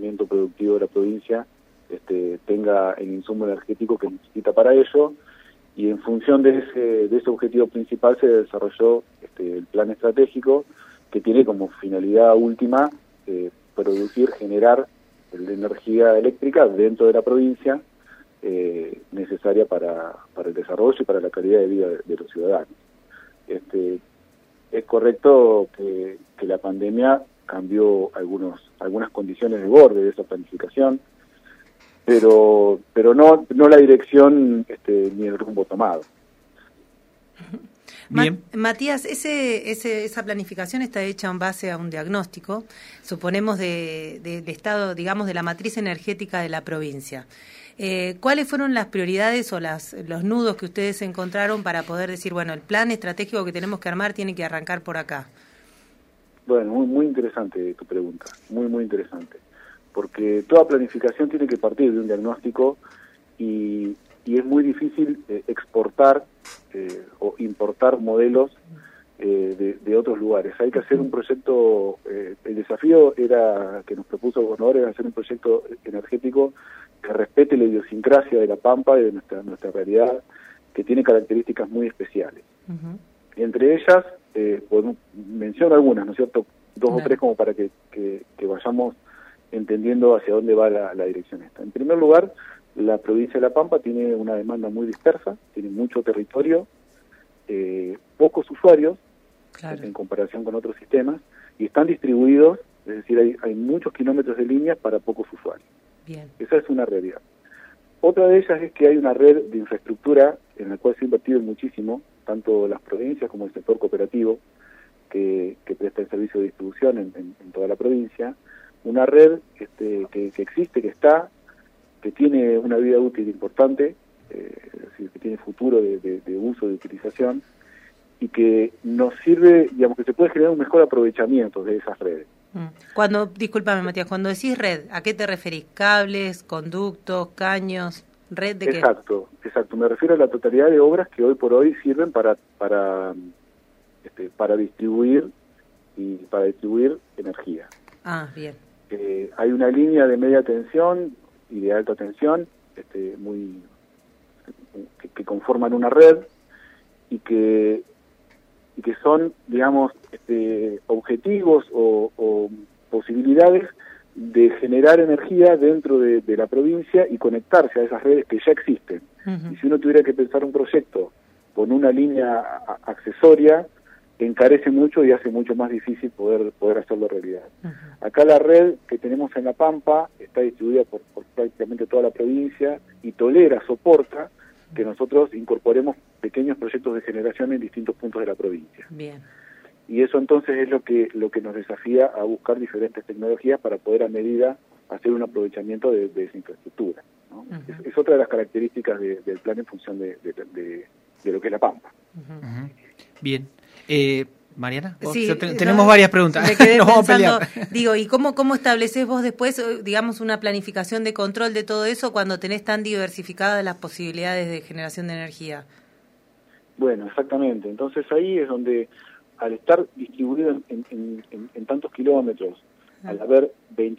crecimiento productivo de la provincia tenga el insumo energético que necesita para ello, y en función de ese objetivo principal se desarrolló el plan estratégico, que tiene como finalidad última generar la energía eléctrica dentro de la provincia necesaria para el desarrollo y para la calidad de vida de los ciudadanos. Es correcto que la pandemia cambió algunas condiciones de borde de esa planificación, pero no la dirección ni el rumbo tomado. Bien. Matías, esa planificación está hecha en base a un diagnóstico, suponemos, del estado, digamos, de la matriz energética de la provincia. ¿Cuáles fueron las prioridades o los nudos que ustedes encontraron para poder decir, bueno, el plan estratégico que tenemos que armar tiene que arrancar por acá? Bueno, muy interesante tu pregunta, muy interesante, porque toda planificación tiene que partir de un diagnóstico y es muy difícil exportar o importar modelos de otros lugares. Hay que hacer un proyecto, el desafío que nos propuso el gobernador era hacer un proyecto energético que respete la idiosincrasia de La Pampa y de nuestra realidad, que tiene características muy especiales. Y entre ellas, menciono algunas, ¿no es cierto? Dos o tres como para que vayamos entendiendo hacia dónde va la dirección esta. En primer lugar, la provincia de La Pampa tiene una demanda muy dispersa, tiene mucho territorio, pocos usuarios, claro, en comparación con otros sistemas, y están distribuidos, es decir, hay muchos kilómetros de líneas para pocos usuarios. Bien. Esa es una realidad. Otra de ellas es que hay una red de infraestructura en la cual se ha invertido muchísimo, tanto las provincias como el sector cooperativo, que presta el servicio de distribución en toda la provincia, una red que existe, que está, que tiene una vida útil importante, es decir, que tiene futuro de uso, de utilización, y que nos sirve, digamos, que se puede generar un mejor aprovechamiento de esas redes. Discúlpame, Matías, cuando decís red, ¿a qué te referís? ¿Cables, conductos, caños? ¿Red de qué? Exacto. Me refiero a la totalidad de obras que hoy por hoy sirven para distribuir energía. Ah, bien. Hay una línea de media tensión y de alta tensión que conforman una red y que son, digamos, objetivos o posibilidades de generar energía dentro de la provincia y conectarse a esas redes que ya existen. Y si uno tuviera que pensar un proyecto con una línea accesoria, encarece mucho y hace mucho más difícil poder hacerlo realidad. Acá la red que tenemos en La Pampa está distribuida por prácticamente toda la provincia y soporta que nosotros incorporemos pequeños proyectos de generación en distintos puntos de la provincia. Bien. Y eso entonces es lo que nos desafía a buscar diferentes tecnologías para poder a medida hacer un aprovechamiento de esa infraestructura, ¿no? Es otra de las características del plan en función de lo que es La Pampa. Bien. Mariana, sí, tenemos varias preguntas. Me quedé Nos vamos pensando, a pelear. Digo, ¿y cómo estableces vos después, digamos, una planificación de control de todo eso cuando tenés tan diversificadas las posibilidades de generación de energía? Bueno, exactamente. Entonces ahí es donde, al estar distribuido en tantos kilómetros, al haber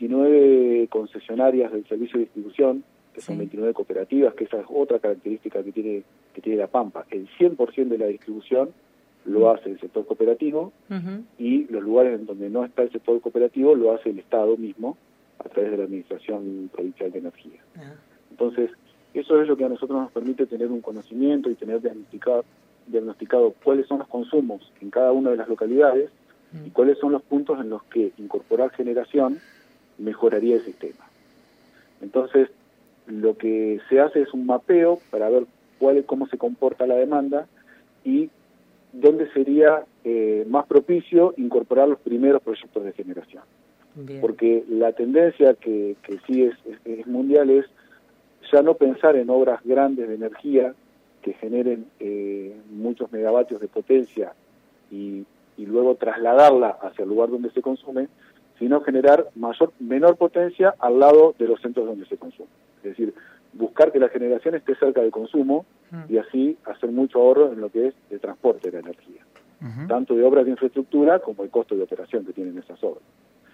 29 concesionarias del servicio de distribución, que son 29 cooperativas, que esa es otra característica que tiene La Pampa, el 100% de la distribución lo hace el sector cooperativo, y los lugares en donde no está el sector cooperativo lo hace el Estado mismo a través de la Administración Provincial de Energía. Entonces, eso es lo que a nosotros nos permite tener un conocimiento y tener diagnosticado cuáles son los consumos en cada una de las localidades y cuáles son los puntos en los que incorporar generación mejoraría el sistema. Entonces, lo que se hace es un mapeo para ver cómo se comporta la demanda y dónde sería más propicio incorporar los primeros proyectos de generación. Bien. Porque la tendencia que sí es mundial es ya no pensar en obras grandes de energía que generen muchos megavatios de potencia y luego trasladarla hacia el lugar donde se consume, sino generar menor potencia al lado de los centros donde se consume. Es decir, buscar que la generación esté cerca del consumo y así hacer mucho ahorro en lo que es el transporte de la energía, tanto de obras de infraestructura como el costo de operación que tienen esas obras.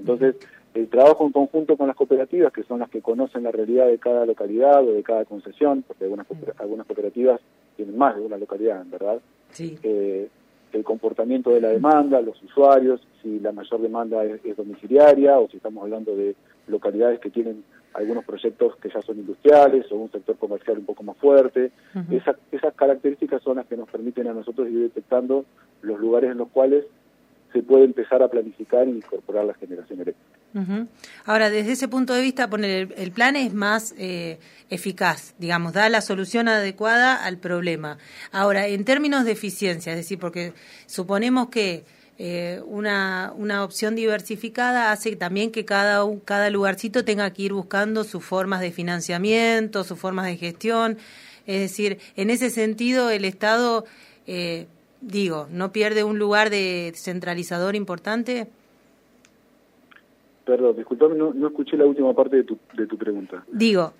Entonces, el trabajo en conjunto con las cooperativas, que son las que conocen la realidad de cada localidad o de cada concesión, porque algunas cooperativas tienen más de una localidad, en verdad. Sí. El comportamiento de la demanda, los usuarios, si la mayor demanda es domiciliaria o si estamos hablando de localidades que tienen algunos proyectos que ya son industriales o un sector comercial un poco más fuerte. Uh-huh. Esas características son las que nos permiten a nosotros ir detectando los lugares en los cuales se puede empezar a planificar y incorporar la generación eléctrica. Uh-huh. Ahora, desde ese punto de vista, el plan es más eficaz, digamos, da la solución adecuada al problema. Ahora, en términos de eficiencia, es decir, porque suponemos que una opción diversificada hace también que cada lugarcito tenga que ir buscando sus formas de financiamiento, sus formas de gestión. Es decir, en ese sentido, el Estado, no pierde un lugar de centralizador importante. Perdón, disculpame, no escuché la última parte de tu pregunta. Digo,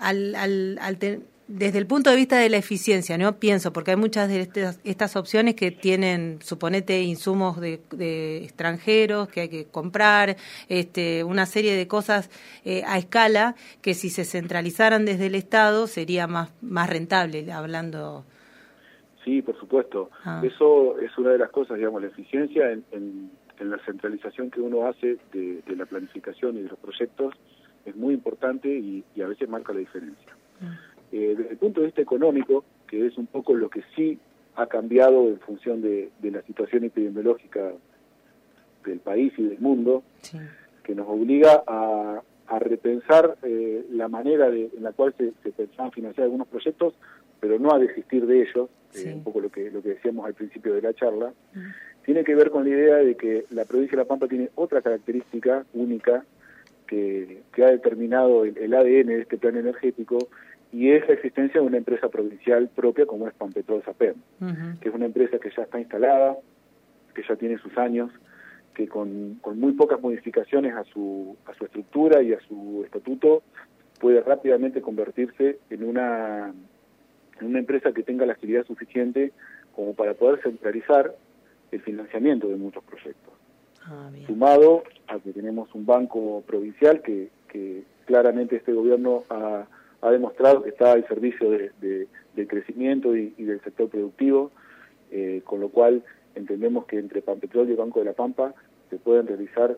desde el punto de vista de la eficiencia, ¿no? Pienso, porque hay muchas de estas opciones que tienen, suponete, insumos de extranjeros que hay que comprar, una serie de cosas a escala que si se centralizaran desde el Estado sería más rentable, hablando. Sí, por supuesto. Eso es una de las cosas, digamos, la eficiencia en la centralización que uno hace de la planificación y de los proyectos es muy importante y a veces marca la diferencia. Desde el punto de vista económico, que es un poco lo que sí ha cambiado en función de la situación epidemiológica del país y del mundo, sí, que nos obliga a repensar la manera en la cual se pensaban financiar algunos proyectos, pero no a desistir de ellos, sí, un poco lo que decíamos al principio de la charla, tiene que ver con la idea de que la provincia de La Pampa tiene otra característica única que ha determinado el ADN de este plan energético, y es la existencia de una empresa provincial propia como es Pampetrol Sapem, que es una empresa que ya está instalada, que ya tiene sus años, que con muy pocas modificaciones a su estructura y a su estatuto puede rápidamente convertirse en una empresa que tenga la agilidad suficiente como para poder centralizar el financiamiento de muchos proyectos. Sumado a que tenemos un banco provincial que claramente este gobierno ha demostrado que está al servicio del crecimiento y del sector productivo, con lo cual entendemos que entre Pampetrol y el Banco de la Pampa se pueden realizar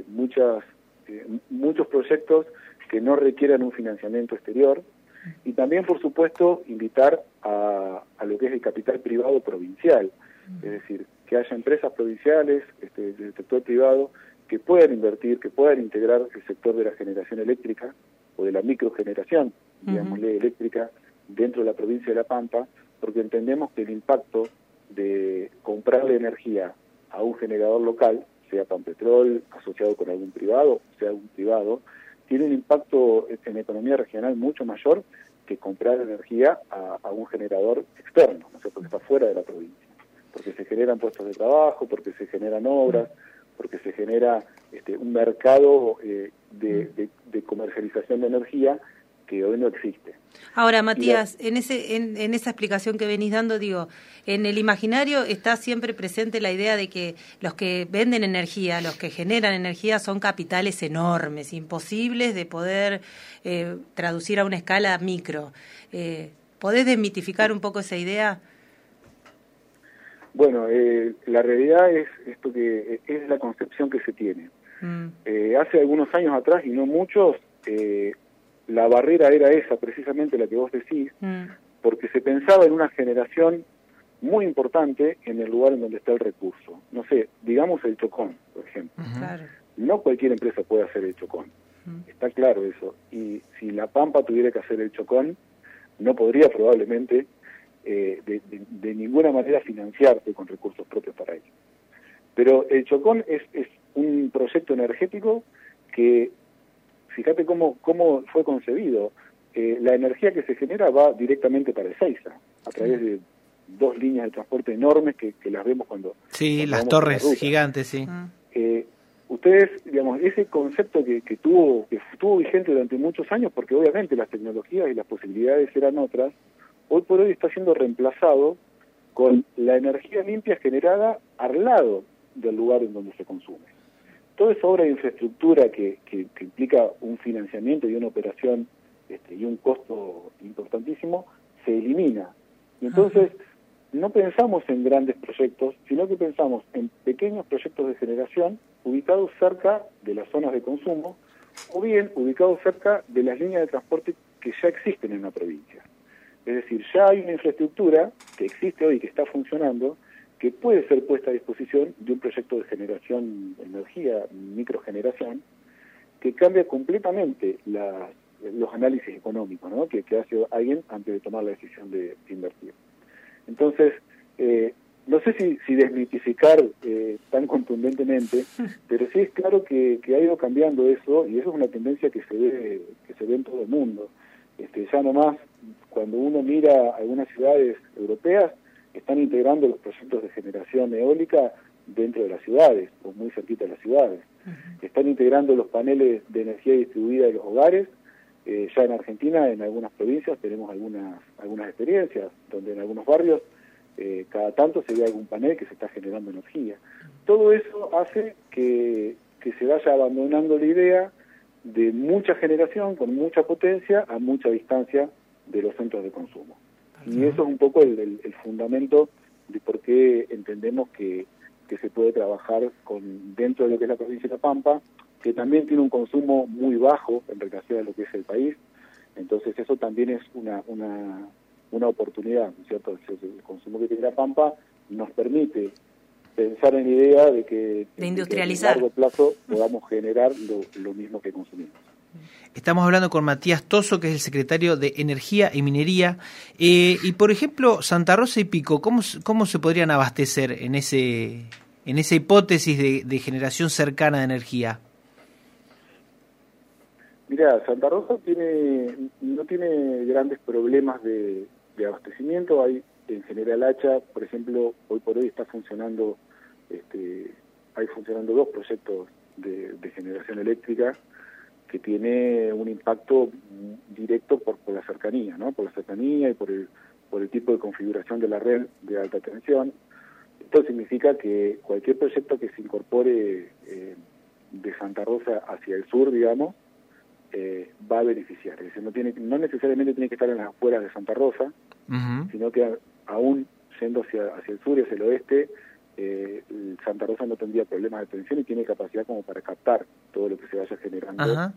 muchos proyectos que no requieran un financiamiento exterior, y también, por supuesto, invitar a lo que es el capital privado provincial, es decir, que haya empresas provinciales del sector privado que puedan invertir, que puedan integrar el sector de la generación eléctrica o de la microgeneración, digámosle, eléctrica dentro de la provincia de La Pampa, porque entendemos que el impacto de comprarle energía a un generador local, sea Pampetrol asociado con algún privado, sea algún privado, tiene un impacto en economía regional mucho mayor que comprar energía a un generador externo, ¿no sé? Porque está fuera de la provincia, porque se generan puestos de trabajo, porque se generan obras, porque se genera un mercado de comercialización de energía que hoy no existe. Ahora, Matías, en esa explicación que venís dando, digo, en el imaginario está siempre presente la idea de que los que venden energía, los que generan energía son capitales enormes, imposibles de poder traducir a una escala micro. ¿Podés desmitificar un poco esa idea? Bueno, la realidad es esto que es la concepción que se tiene. Hace algunos años atrás, y no muchos, la barrera era esa, precisamente la que vos decís, porque se pensaba en una generación muy importante en el lugar en donde está el recurso. No sé, digamos el Chocón, por ejemplo. Claro. No cualquier empresa puede hacer el Chocón, está claro eso. Y si La Pampa tuviera que hacer el Chocón, no podría probablemente de ninguna manera financiarse con recursos propios para ello. Pero el Chocón es un proyecto energético que, fíjate cómo fue concebido. La energía que se genera va directamente para Ezeiza, a través de 2 líneas de transporte enormes que las vemos cuando... Sí, las torres gigantes, sí. Ustedes, digamos, ese concepto que estuvo vigente durante muchos años, porque obviamente las tecnologías y las posibilidades eran otras, hoy por hoy está siendo reemplazado con la energía limpia generada al lado del lugar en donde se consume. toda esa obra de infraestructura que implica un financiamiento y una operación y un costo importantísimo, se elimina. Y entonces no pensamos en grandes proyectos, sino que pensamos en pequeños proyectos de generación ubicados cerca de las zonas de consumo o bien ubicados cerca de las líneas de transporte que ya existen en la provincia. Es decir, ya hay una infraestructura que existe hoy, que está funcionando, que puede ser puesta a disposición de un proyecto de generación de energía, microgeneración, que cambia completamente los análisis económicos, ¿no?, que hace alguien antes de tomar la decisión de invertir. Entonces, no sé si desmitificar tan contundentemente, pero sí es claro que ha ido cambiando eso, y eso es una tendencia que se ve en todo el mundo. Ya nomás, cuando uno mira algunas ciudades europeas, están integrando los proyectos de generación eólica dentro de las ciudades, o muy cerquita de las ciudades. Están integrando los paneles de energía distribuida de los hogares. Ya en Argentina, en algunas provincias, tenemos algunas experiencias, donde en algunos barrios, cada tanto se ve algún panel que se está generando energía. Todo eso hace que se vaya abandonando la idea de mucha generación, con mucha potencia, a mucha distancia de los centros de consumo. Y eso es un poco el fundamento de por qué entendemos que se puede trabajar dentro de lo que es la provincia de La Pampa, que también tiene un consumo muy bajo en relación a lo que es el país. Entonces eso también es una oportunidad, ¿no es cierto? El consumo que tiene La Pampa nos permite pensar en la idea de que industrializar, a largo plazo podamos generar lo mismo que consumimos. Estamos hablando con Matías Toso, que es el secretario de Energía y Minería. Y, por ejemplo, Santa Rosa y Pico, ¿cómo se podrían abastecer en esa hipótesis de generación cercana de energía? Mirá, Santa Rosa no tiene grandes problemas de abastecimiento. Hay en General Hacha, por ejemplo, hoy por hoy está funcionando, hay funcionando 2 proyectos de generación eléctrica que tiene un impacto directo por la cercanía, ¿no? Por la cercanía y por el tipo de configuración de la red de alta tensión. Esto significa que cualquier proyecto que se incorpore de Santa Rosa hacia el sur, digamos, va a beneficiar. Es decir, no necesariamente tiene que estar en las afueras de Santa Rosa, sino que aún yendo hacia el sur y hacia el oeste, Santa Rosa no tendría problemas de tensión y tiene capacidad como para captar todo lo que se vaya generando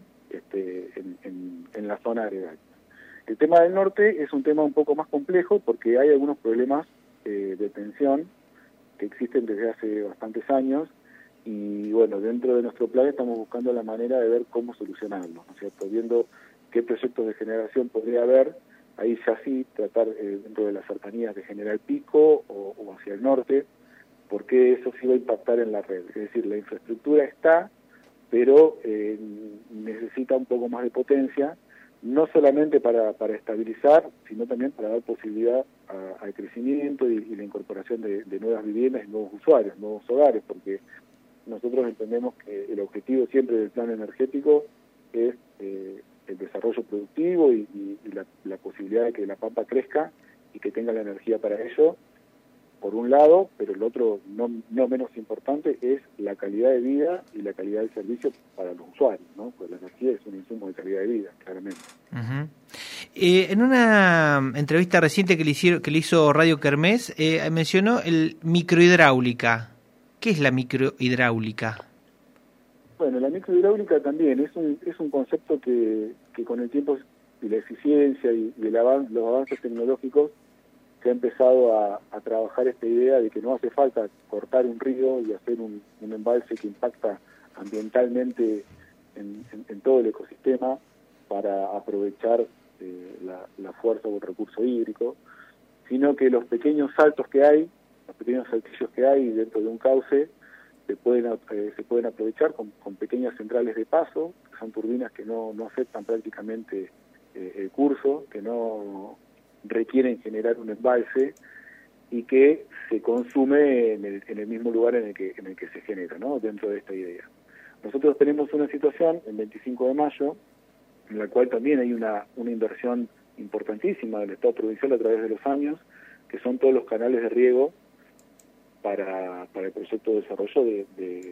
en la zona agregada. El tema del norte es un tema un poco más complejo porque hay algunos problemas de tensión que existen desde hace bastantes años y bueno, dentro de nuestro plan estamos buscando la manera de ver cómo solucionarlo, ¿no es cierto? Viendo qué proyectos de generación podría haber, ahí ya sí tratar dentro de las cercanías de General Pico o hacia el norte, porque eso sí va a impactar en la red. Es decir, la infraestructura está, pero necesita un poco más de potencia, no solamente para estabilizar, sino también para dar posibilidad al crecimiento y la incorporación de nuevas viviendas y nuevos usuarios, nuevos hogares, porque nosotros entendemos que el objetivo siempre del plan energético es el desarrollo productivo y la posibilidad de que La Pampa crezca y que tenga la energía para ello, por un lado, pero el otro no menos importante es la calidad de vida y la calidad del servicio para los usuarios, ¿no? Pues la energía es un insumo de calidad de vida, claramente. En una entrevista reciente que le hizo Radio Kermés, mencionó el microhidráulica. ¿Qué es la microhidráulica? Bueno, la microhidráulica también es un concepto que con el tiempo y la eficiencia y los avances tecnológicos se ha empezado a trabajar esta idea de que no hace falta cortar un río y hacer un embalse que impacta ambientalmente en todo el ecosistema para aprovechar la fuerza o el recurso hídrico, sino que los pequeños saltos que hay, los pequeños saltillos que hay dentro de un cauce, se pueden aprovechar con pequeñas centrales de paso, que son turbinas que no afectan prácticamente el curso, que no requieren generar un embalse y que se consume en el mismo lugar en el que se genera, ¿no? Dentro de esta idea. Nosotros tenemos una situación en 25 de mayo en la cual también hay una inversión importantísima del Estado provincial a través de los años, que son todos los canales de riego para el proyecto de desarrollo de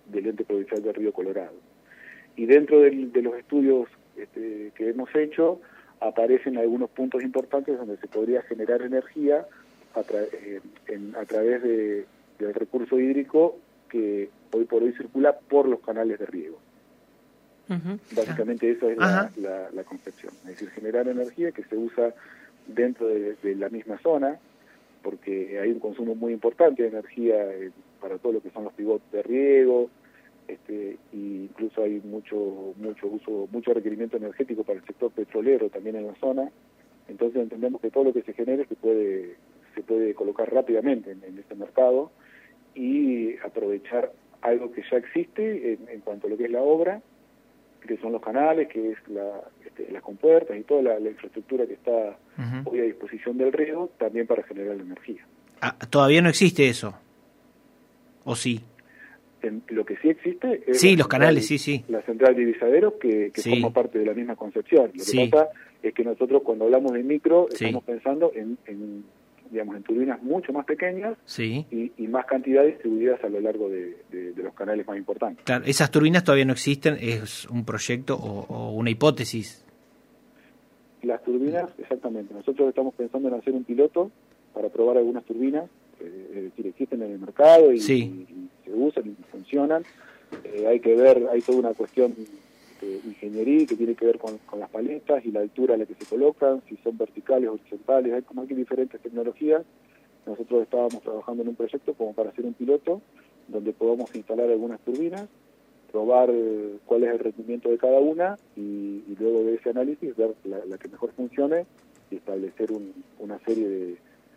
del ente provincial del Río Colorado. Y dentro de los estudios que hemos hecho, aparecen algunos puntos importantes donde se podría generar energía a través del recurso hídrico que hoy por hoy circula por los canales de riego. Básicamente esa es la concepción, es decir, generar energía que se usa dentro de la misma zona, porque hay un consumo muy importante de energía para todo lo que son los pivotes de riego, e incluso hay mucho requerimiento energético para el sector petrolero también en la zona. Entonces entendemos que todo lo que se genere se puede colocar rápidamente en este mercado y aprovechar algo que ya existe en cuanto a lo que es la obra, que son los canales, que es las compuertas y toda la infraestructura que está hoy a disposición del riego, también para generar la energía. ¿Todavía no existe eso? ¿O sí? Lo que sí existe es los canales, sí. La central de divisaderos que forma parte de la misma concepción. Lo que pasa es que nosotros cuando hablamos de micro estamos pensando en turbinas mucho más pequeñas y más cantidad distribuidas a lo largo de los canales más importantes. Claro, esas turbinas todavía no existen, ¿es un proyecto o una hipótesis? Las turbinas, exactamente. Nosotros estamos pensando en hacer un piloto para probar algunas turbinas, es decir, existen en el mercado y se usan y funcionan. Hay que ver, hay toda una cuestión de ingeniería que tiene que ver con las paletas y la altura a la que se colocan, si son verticales o horizontales, hay como aquí diferentes tecnologías. Nosotros estábamos trabajando en un proyecto como para hacer un piloto donde podamos instalar algunas turbinas, probar cuál es el rendimiento de cada una y luego de ese análisis ver la que mejor funcione y establecer una serie de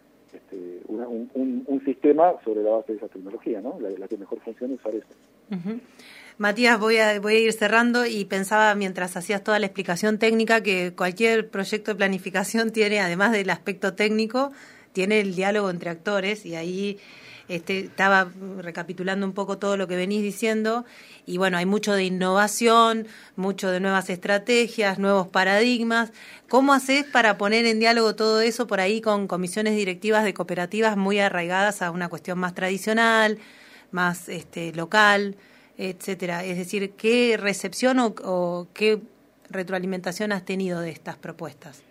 un sistema sobre la base de esa tecnología, ¿no? La que mejor funcione, usar eso. Matías, voy a ir cerrando y pensaba mientras hacías toda la explicación técnica que cualquier proyecto de planificación tiene, además del aspecto técnico, tiene el diálogo entre actores y ahí estaba recapitulando un poco todo lo que venís diciendo y bueno, hay mucho de innovación, mucho de nuevas estrategias, nuevos paradigmas. ¿Cómo haces para poner en diálogo todo eso por ahí con comisiones directivas de cooperativas muy arraigadas a una cuestión más tradicional, más local, etcétera? Es decir, ¿qué recepción o qué retroalimentación has tenido de estas propuestas?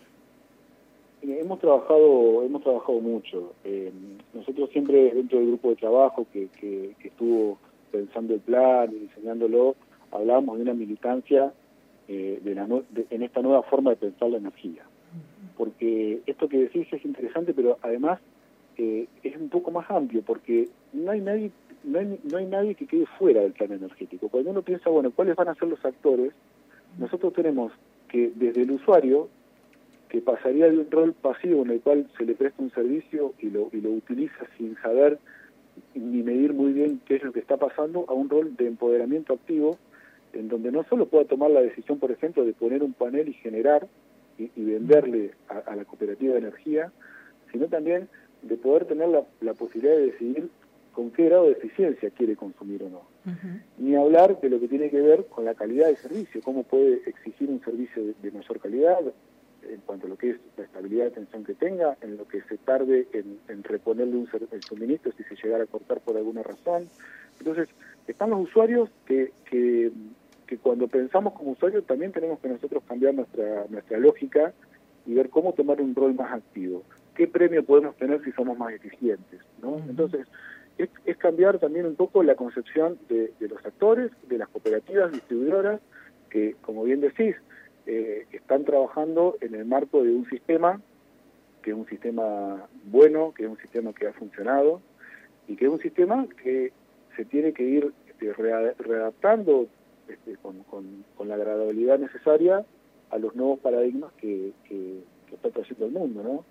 Hemos trabajado mucho. Nosotros siempre dentro del grupo de trabajo que estuvo pensando el plan y diseñándolo, hablábamos de una militancia en esta nueva forma de pensar la energía. Porque esto que decís es interesante, pero además es un poco más amplio, porque no hay nadie que quede fuera del plan energético. Cuando uno piensa, bueno, ¿cuáles van a ser los actores? Nosotros tenemos que desde el usuario, que pasaría de un rol pasivo en el cual se le presta un servicio y lo utiliza sin saber ni medir muy bien qué es lo que está pasando, a un rol de empoderamiento activo, en donde no solo pueda tomar la decisión, por ejemplo, de poner un panel y generar y venderle a la cooperativa de energía, sino también de poder tener la posibilidad de decidir con qué grado de eficiencia quiere consumir o no. Ni hablar de lo que tiene que ver con la calidad del servicio, cómo puede exigir un servicio de mayor calidad, en cuanto a lo que es la estabilidad de atención que tenga, en lo que se tarde en reponerle el suministro si se llegara a cortar por alguna razón. Entonces, están los usuarios que cuando pensamos como usuarios también tenemos que nosotros cambiar nuestra lógica y ver cómo tomar un rol más activo. ¿Qué premio podemos tener si somos más eficientes? ¿No? Entonces, es cambiar también un poco la concepción de los actores, de las cooperativas distribuidoras, que, como bien decís, están trabajando en el marco de un sistema que es un sistema bueno, que es un sistema que ha funcionado y que es un sistema que se tiene que ir readaptando con la gradualidad necesaria a los nuevos paradigmas que está trayendo el mundo, ¿no?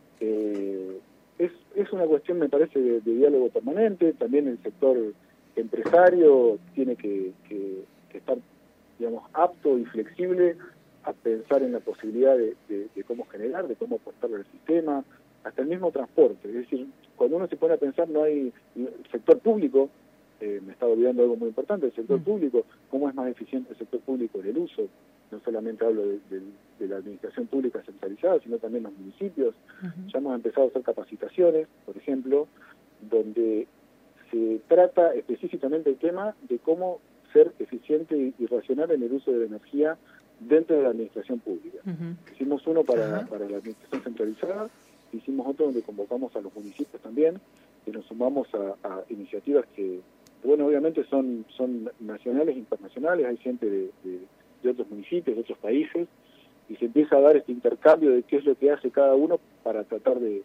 Es una cuestión, me parece, de diálogo permanente. También el sector empresario tiene que estar, digamos, apto y flexible a pensar en la posibilidad de cómo generar, de cómo aportarle al sistema, hasta el mismo transporte. Es decir, cuando uno se pone a pensar, no hay el sector público, me estaba olvidando algo muy importante, el sector público, cómo es más eficiente el sector público en el uso. No solamente hablo de la administración pública centralizada, sino también los municipios. Ya hemos empezado a hacer capacitaciones, por ejemplo, donde se trata específicamente el tema de cómo ser eficiente y racional en el uso de la energía dentro de la administración pública. Hicimos uno para la administración centralizada, hicimos otro donde convocamos a los municipios también, y nos sumamos a iniciativas que, bueno, obviamente son nacionales e internacionales, hay gente de otros municipios, de otros países, y se empieza a dar este intercambio de qué es lo que hace cada uno para tratar de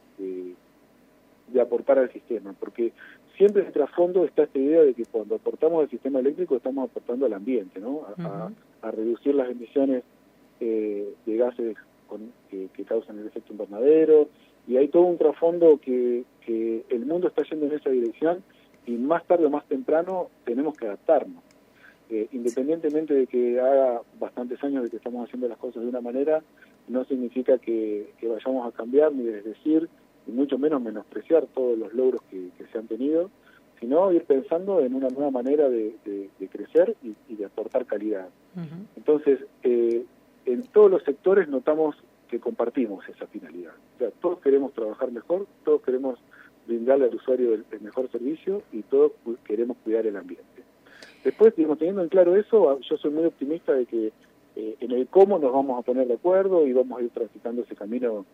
aportar al sistema, porque siempre de trasfondo está esta idea de que cuando aportamos al sistema eléctrico estamos aportando al ambiente, ¿no? A reducir las emisiones de gases que causan el efecto invernadero, y hay todo un trasfondo que el mundo está yendo en esa dirección, y más tarde o más temprano tenemos que adaptarnos. Independientemente de que haga bastantes años de que estamos haciendo las cosas de una manera, no significa que vayamos a cambiar ni desdecir, y mucho menos menospreciar todos los logros que se han tenido, sino ir pensando en una nueva manera de crecer y de aportar calidad. Entonces, en todos los sectores notamos que compartimos esa finalidad. O sea, todos queremos trabajar mejor, todos queremos brindarle al usuario el mejor servicio, y todos queremos cuidar el ambiente. Después, digamos, teniendo en claro eso, yo soy muy optimista de que en el cómo nos vamos a poner de acuerdo y vamos a ir transitando ese camino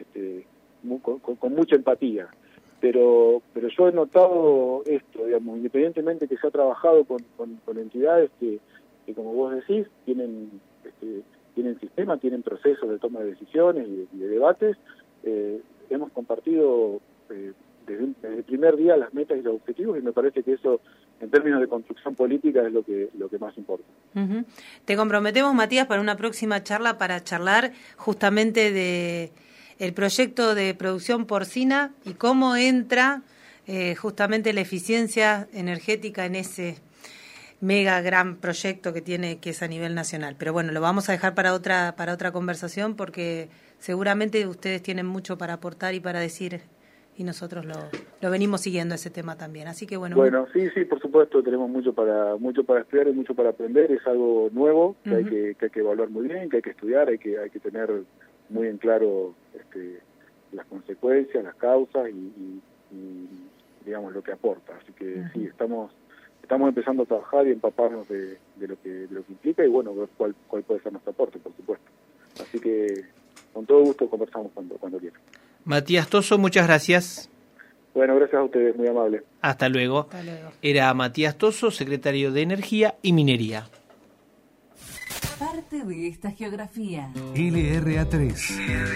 con mucha empatía. Pero yo he notado esto, digamos, independientemente que se ha trabajado con entidades que como vos decís, tienen sistema, tienen procesos de toma de decisiones y de debates. Hemos compartido desde el primer día las metas y los objetivos, y me parece que eso, en términos de construcción política, es lo que más importa. Te comprometemos, Matías, para una próxima charla para charlar justamente de el proyecto de producción porcina y cómo entra justamente la eficiencia energética en ese mega gran proyecto que es a nivel nacional. Pero bueno, lo vamos a dejar para otra conversación, porque seguramente ustedes tienen mucho para aportar y para decir, y nosotros lo venimos siguiendo ese tema también. Así que bueno. Sí, por supuesto, tenemos mucho para estudiar y mucho para aprender. Es algo nuevo que hay que evaluar muy bien, que hay que estudiar, hay que tener muy en claro las consecuencias, las causas y digamos lo que aporta. Así que sí, estamos empezando a trabajar y empaparnos de lo que implica, y bueno, ver cuál puede ser nuestro aporte, por supuesto. Así que con todo gusto conversamos cuando quieran. Matías Tosso, muchas gracias. Bueno, gracias a ustedes, muy amable. Hasta luego. Era Matías Tosso, secretario de Energía y Minería. Parte de esta geografía. LRA3.